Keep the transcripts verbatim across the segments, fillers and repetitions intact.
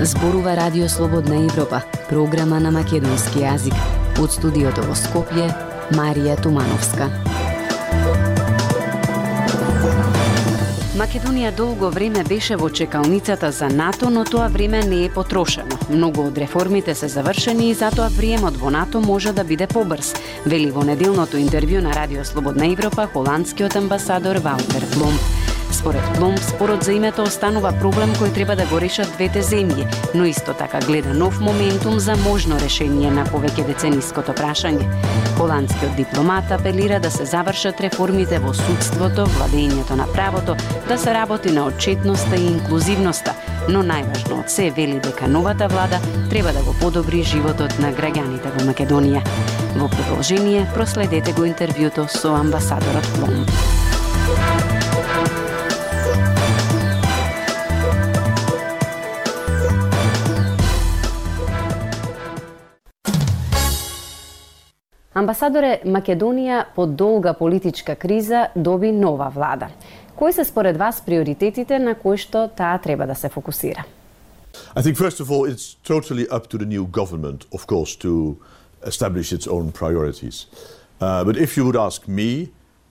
Зборува Радио Слободна Европа, програма на македонски јазик. Од студиото во Скопје, Марија Тумановска. Македонија долго време беше во чекалницата за НАТО, но тоа време не е потрошено. Многу од реформите се завршени и затоа приемот во НАТО може да биде побрз, вели во неделното интервју на Радио Слободна Европа холандскиот амбасадор Ваутер Блом. Според Блом, спорот за името останува проблем кој треба да го решат двете земји, но исто така гледа нов моментум за можно решение на повеќе децениското прашање. Холандскиот дипломат апелира да се завршат реформите во судството, владењето на правото, да се работи на отчетноста и инклузивноста, но најважно од се вели дека новата влада треба да го подобри животот на граѓаните во Македонија. Во продолжение проследете го интервјуто со амбасадорот Блом. Амбасадоре, Македонија под долга политичка криза доби нова влада. Кои се според вас приоритетите на кои што таа треба да се фокусира? I think first of all it's totally up to the new government, of course, to establish its own priorities. Uh, but if you would ask me,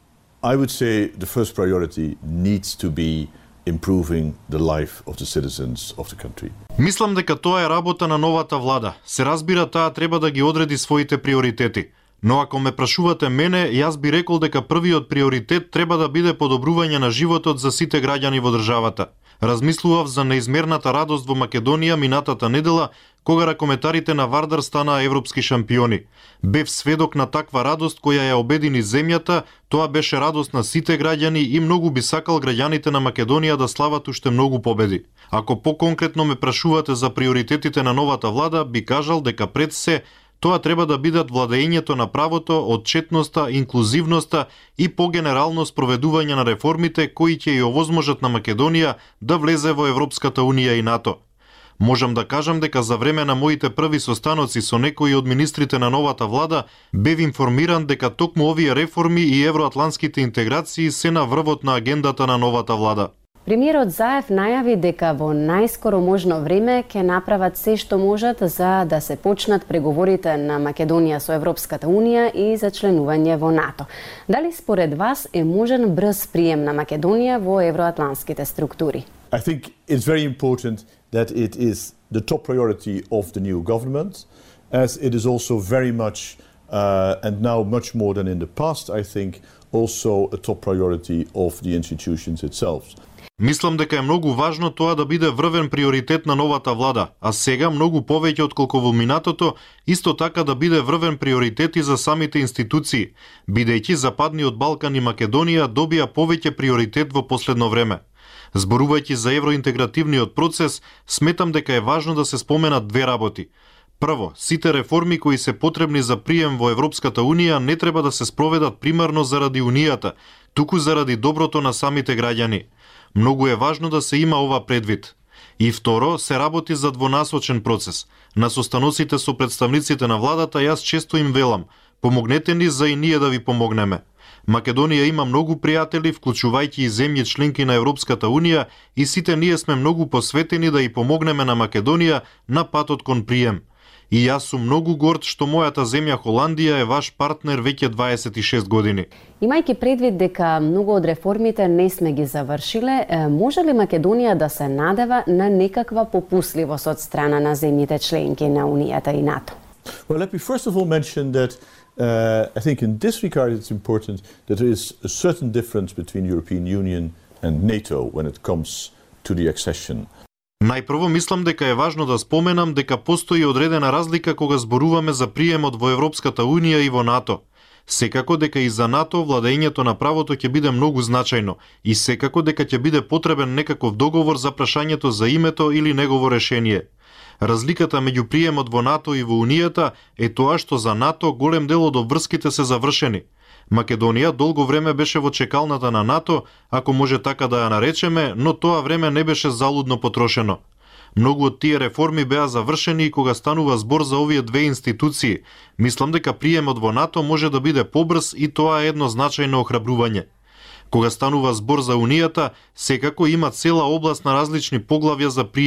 I would say the first priority needs to be improving the life of the citizens of the country. Мислам дека тоа е работа на новата влада. Се разбира, таа треба да ги одреди своите приоритети. Но ако ме прашувате мене, јас би рекол дека првиот приоритет треба да биде подобрување на животот за сите граѓани во државата. Размислував за неизмерната радост во Македонија минатата недела, кога ракометарите на Вардар станаа европски шампиони. Бев сведок на таква радост која ја обедини земјата, тоа беше радост на сите граѓани и многу би сакал граѓаните на Македонија да слават уште многу победи. Ако поконкретно ме прашувате за приоритетите на новата влада, би кажал дека пред се тоа треба да бидат владењето на правото, отчетноста, инклузивноста и погенерално спроведување на реформите кои ќе ја овозможат на Македонија да влезе во Европската унија и НАТО. Можам да кажам дека за време на моите први состаноци со некои од министрите на новата влада бев информиран дека токму овие реформи и евроатланските интеграции се на врвот на агендата на новата влада. Премиерот Заев најави дека во најскоро можно време ќе направат се што можат за да се почнат преговорите на Македонија со Европската унија и за членување во НАТО. Дали според вас е можен брз прием на Македонија во евроатланските структури? I think it's very important that it is the top priority of the new government, as it is also very much, uh, and now much more than in the past, I think, also a top priority of the institutions itself. Мислам дека е многу важно тоа да биде врвен приоритет на новата влада, а сега многу повеќе отколку во минатото, исто така да биде врвен приоритет и за самите институции, бидејќи Западниот Балкан и Македонија добија повеќе приоритет во последно време. Зборувајќи за евроинтегративниот процес, сметам дека е важно да се споменат две работи. Прво, сите реформи кои се потребни за прием во Европската унија не треба да се спроведат примарно заради унијата, туку заради доброто на самите граѓани. Многу е важно да се има ова предвид. И второ, се работи за двонасочен процес. На состаноците со представниците на владата јас често им велам: помогнете ни за и ние да ви помогнеме. Македонија има многу пријатели, вклучувајќи и земји членки на Европската унија, и сите ние сме многу посветени да и помогнеме на Македонија на патот кон прием. И јас сум многу горд што мојата земја Холандија е ваш партнер веќе дваесет и шест години. Имајќи предвид дека многу од реформите не сме ги завршиле, може ли Македонија да се надева на некаква попусливост од страна на земјите членки на Унијата и НАТО? Well, let me first of all mention that uh, I think in this regard it's important that there is a certain difference between European Union and NATO when it comes to the accession. Најпрво мислам дека е важно да споменам дека постои одредена разлика кога зборуваме за приемот во Европската унија и во НАТО. Секако дека и за НАТО владењето на правото ќе биде многу значајно и секако дека ќе биде потребен некаков договор за прашањето за името или негово решение. Разликата меѓу приемот во НАТО и во Унијата е тоа што за НАТО голем дел од обврските се завршени. Македонија долго време беше во чекалната на НАТО, ако може така да ја наречеме, но тоа време не беше залудно потрошено. Многу од тие реформи беа завршени и кога станува збор за овие две институции, мислам дека приемот во НАТО може да биде побрз и тоа е едно значајно охрабрување. Кога станува збор за Унијата, секако има цела област на различни поглавја за прием,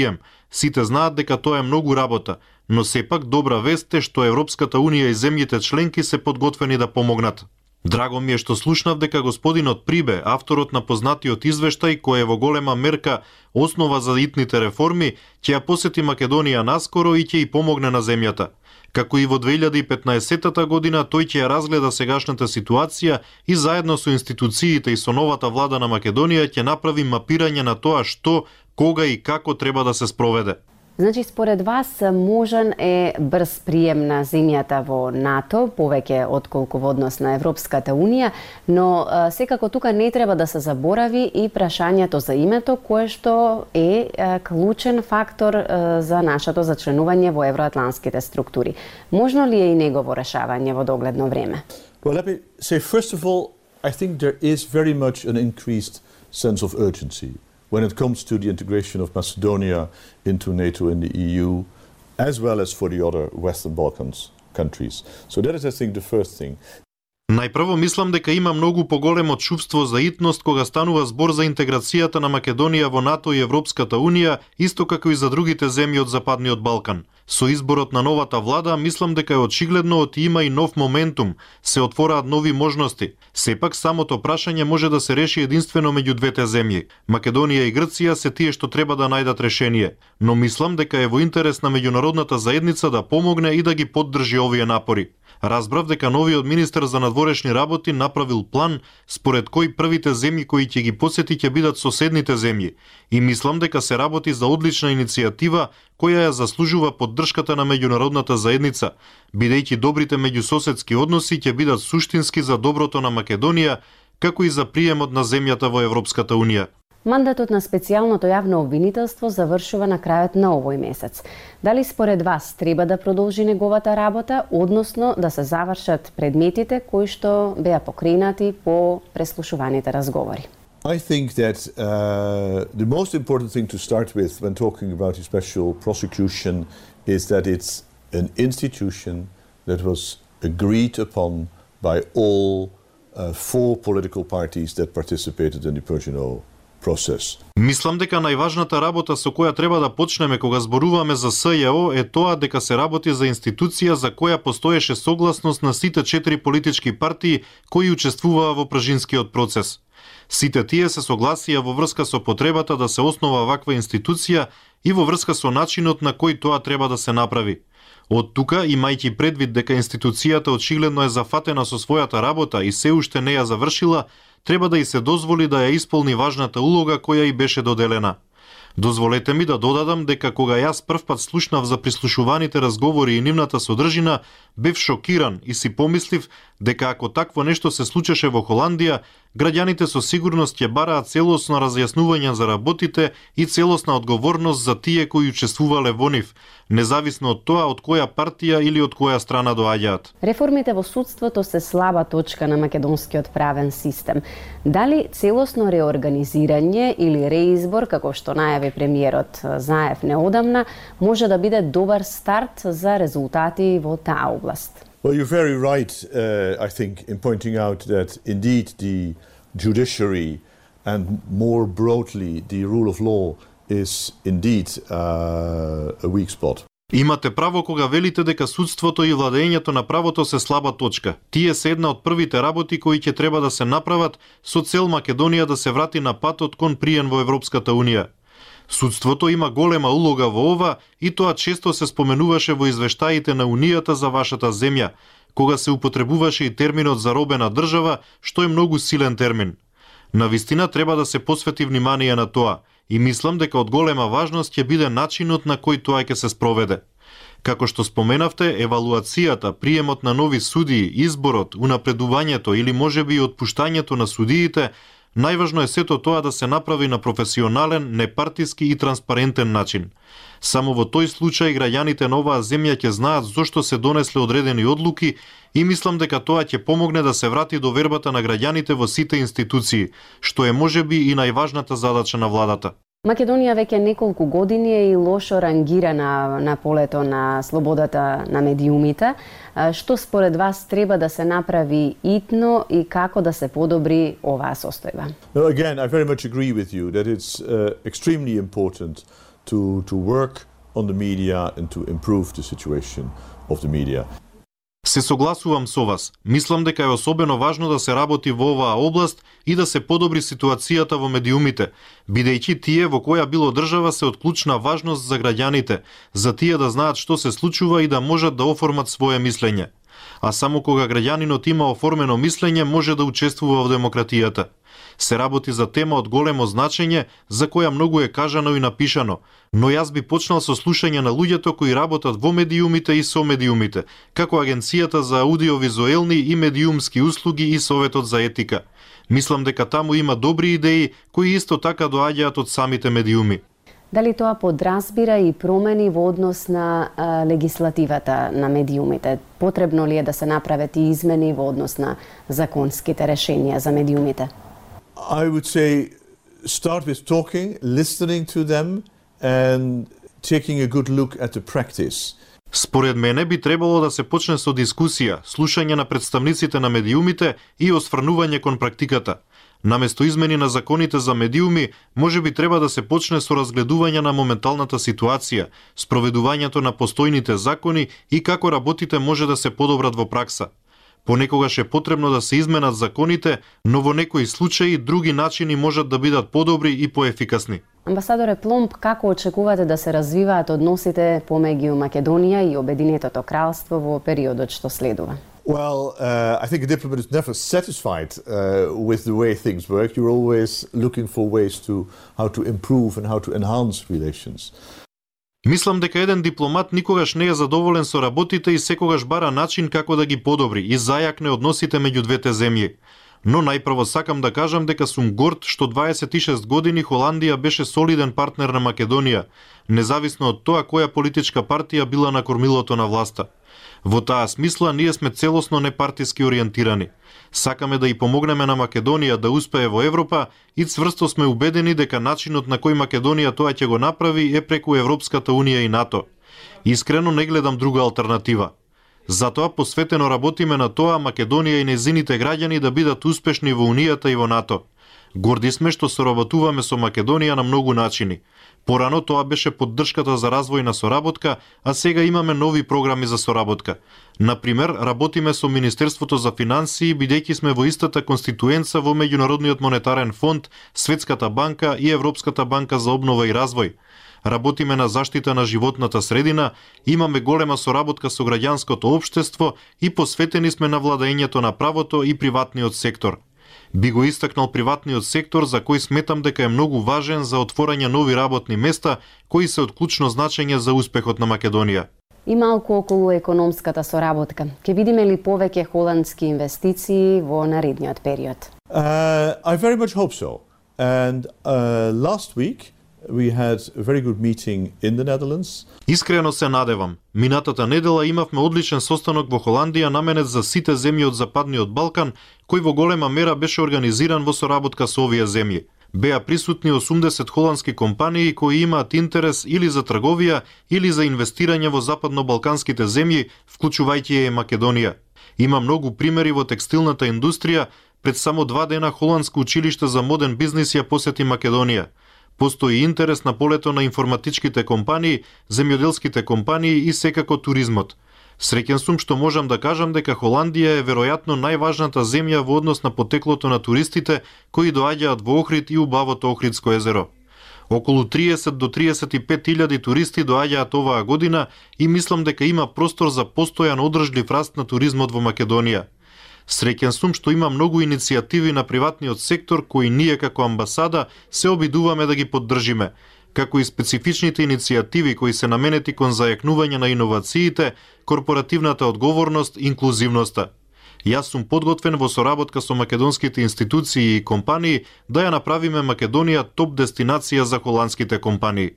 Сите знаат дека тоа е многу работа, но сепак добра вест е што Европската Унија и земјите членки се подготвени да помогнат. Драго ми е што слушнав дека господинот Прибе, авторот на познатиот извештај кој е во голема мерка основа за итните реформи, ќе ја посети Македонија наскоро и ќе ја помогне на земјата. Како и во две илјади и петнаесетта година, тој ќе ја разгледа сегашната ситуација и заедно со институциите и со новата влада на Македонија ќе направи мапирање на тоа што, кога и како треба да се спроведе. Значи, според вас, можен е брз прием на земјата во НАТО, повеќе отколку во однос на Европската Унија, но а, секако тука не треба да се заборави и прашањето за името, кое што е а, клучен фактор а, за нашето зачленување во евроатлантските структури. Можно ли е и негово решавање во догледно време? Well, let me say, first of all, I think there is very much an increased sense of urgency when it comes to the integration of Macedonia into NATO and the E U, as well as for the other Western Balkans countries. So that is, I think, the first thing. Најпрво мислам дека има многу поголемо чувство за итност кога станува збор за интеграцијата на Македонија во НАТО и Европската Унија, исто како и за другите земји од Западниот Балкан. Со изборот на новата влада, мислам дека е очигледно оти има и нов моментум, се отвораат нови можности. Сепак самото прашање може да се реши единствено меѓу двете земји. Македонија и Грција се тие што треба да најдат решение, но мислам дека е во интерес на меѓународната заедница да помогне и да ги поддржи овие напори. Разбрав дека новиот министер за надворешни работи направил план според кој првите земји кои ќе ги посети ќе бидат соседните земји и мислам дека се работи за одлична иницијатива која ја заслужува поддршката на меѓународната заедница, бидејќи добрите меѓусоседски односи ќе бидат суштински за доброто на Македонија, како и за приемот на земјата во Европската Унија. Мандатот на специјалното јавно обвинителство завршува на крајот на овој месец. Дали според вас треба да продолжи неговата работа, односно да се завршат предметите кои што беа покренати по преслушуваните разговори? I think that uh, the most important thing to start with when talking about a special prosecution is that it's an institution that was agreed upon by all uh, four political parties that participated in the Persian process. Мислам дека најважната работа со која треба да почнеме кога зборуваме за С Ј О е тоа дека се работи за институција за која постоеше согласност на сите четири политички партии кои учествуваа во пржинскиот процес. Сите тие се согласија во врска со потребата да се основа ваква институција и во врска со начинот на кој тоа треба да се направи. Од тука, имајќи предвид дека институцијата очигледно е зафатена со својата работа и се уште не ја завршила, треба да и се дозволи да ја исполни важната улога која и беше доделена. Дозволете ми да додадам дека кога јас првпат слушнав за прислушуваните разговори и нивната содржина, бев шокиран и си помислив дека ако такво нешто се случеше во Холандија, граѓаните со сигурност ќе бараат целосно разјаснување за работите и целосна одговорност за тие кои учествувале во нив, независно од тоа од која партија или од која страна доаѓаат. Реформите во судството се слаба точка на македонскиот правен систем. Дали целосно реорганизирање или реизбор, како што најави премиерот Заев неодамна, може да биде добар старт за резултати во таа област? Well, you're very right, uh, I think, in pointing out that indeed the judiciary and more broadly the rule of law is indeed uh, a weak spot. Имате право кога велите дека судството и владењето на правото се слаба точка. Тие се една од првите работи кои ќе треба да се направат со цел Македонија да се врати на патот кон приен во Европската Унија. Судството има голема улога во ова и тоа често се споменуваше во извештаите на Унијата за вашата земја, кога се употребуваше и терминот заробена држава, што е многу силен термин. Навистина треба да се посвети внимание на тоа и мислам дека од голема важност ќе биде начинот на кој тоа ќе се спроведе. Како што споменавте, евалуацијата, приемот на нови судии, изборот, унапредувањето или можеби и отпуштањето на судиите, најважно е сето тоа да се направи на професионален, непартиски и транспарентен начин. Само во тој случај граѓаните на оваа земја ќе знаат зошто се донесле одредени одлуки и мислам дека тоа ќе помогне да се врати довербата на граѓаните во сите институции, што е можеби и најважната задача на владата. Македонија веќе неколку години е и лошо рангирана на полето на слободата на медиумите. Што според вас треба да се направи итно и како да се подобри оваа состојба? No, again, I very much agree with you that it's uh, extremely important to, to work on the media and to improve the situation of the media. Се согласувам со вас. Мислам дека е особено важно да се работи во оваа област и да се подобри ситуацијата во медиумите, бидејќи тие во која било држава се од клучна важност за граѓаните, за тие да знаат што се случува и да можат да оформат свое мислење. А само кога граѓанинот има оформено мислење може да учествува во демократијата. Се работи за тема од големо значење, за која многу е кажано и напишано, но јас би почнал со слушање на луѓето кои работат во медиумите и со медиумите, како Агенцијата за аудиовизуелни и медиумски услуги и Советот за етика. Мислам дека таму има добри идеи кои исто така доаѓаат од самите медиуми. Дали тоа подразбира и промени во однос на а, легислативата на медиумите? Потребно ли е да се направат и измени во однос на законските решенија за медиумите? I would say start with talking, listening to them and taking a good look at the practice. Според мене би требало да се почне со дискусија, слушање на представниците на медиумите и осврнување кон практиката. Наместо измени на законите за медиуми, може би треба да се почне со разгледување на моменталната ситуација, спроведувањето на постојните закони и како работите може да се подобрат во пракса. Понекогаш е потребно да се изменат законите, но во некои случаи други начини можат да бидат подобри и поефикасни. Амбасадоре Пломб, како очекувате да се развиваат односите помеѓу Македонија и Обединетото кралство во периодот што следува? Well, uh, I think a diplomat is never satisfied uh, with the way things work. You're always looking for ways to how to improve and how to enhance relations. Мислам дека еден дипломат никогаш не е задоволен со работите и секогаш бара начин како да ги подобри и зајакне односите меѓу двете земји. Но најпрво сакам да кажам дека сум горд што дваесет и шест години Холандија беше солиден партнер на Македонија, независно од тоа која политичка партија била на кормилото на власта. Во таа смисла ние сме целосно непартиски ориентирани. Сакаме да и помогнеме на Македонија да успее во Европа и цврсто сме убедени дека начинот на кој Македонија тоа ќе го направи е преку Европската унија и НАТО. Искрено не гледам друга алтернатива. Затоа посветено работиме на тоа Македонија и незините граѓани да бидат успешни во Унијата и во НАТО. Горди сме што соработуваме со Македонија на многу начини. Порано тоа беше поддршката за развојна соработка, а сега имаме нови програми за соработка. Например, работиме со Министерството за финансии, бидејќи сме во истата конституенца во Меѓународниот монетарен фонд, Светската банка и Европската банка за обнова и развој. Работиме на заштита на животната средина, имаме голема соработка со граѓанското општество и посветени сме на владењето на правото и приватниот сектор. Би го истакнал приватниот сектор за кој сметам дека е многу важен за отворање нови работни места кои се од клучно значење за успехот на Македонија. И малку околу економската соработка. Ке видиме ли повеќе холандски инвестиции во наредниот период? Uh, I very much hope so. And uh, last week we had a very good meeting in the Netherlands. Искрено се надевам. Минатата недела имавме одличен состанок во Холандија наменет за сите земји од Западниот Балкан, кој во голема мера беше организиран во соработка со овие земји. Беа присутни осумдесет холандски компании кои имаат интерес или за трговија или за инвестирање во западно-балканските земји, вклучувајќи и Македонија. Има многу примери во текстилната индустрија. Пред само два дена Холандско училиште за моден бизнис ја посети Македонија. Постои интерес на полето на информатичките компании, земјоделските компании и секако туризмот. Среќен сум што можам да кажам дека Холандија е веројатно најважната земја во однос на потеклото на туристите кои доаѓаат во Охрид и убавото Охридско езеро. Околу триесет до триесет и пет илјади туристи доаѓаат оваа година и мислам дека има простор за постојан одржлив раст на туризмот во Македонија. Среќен сум што има многу иницијативи на приватниот сектор кои ние како амбасада се обидуваме да ги поддржиме, како и специфичните иницијативи кои се наменети кон зајакнување на иновациите, корпоративната одговорност и инклузивноста. Јас сум подготвен во соработка со македонските институции и компании да ја направиме Македонија топ дестинација за холандските компании.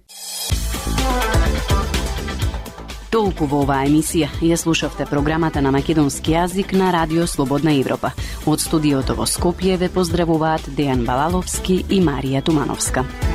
Толку во оваа емисија. Ја слушавте програмата на македонски јазик на Радио Слободна Европа. Од студиото во Скопје ве поздравуваат Дејан Балаловски и Марија Тумановска.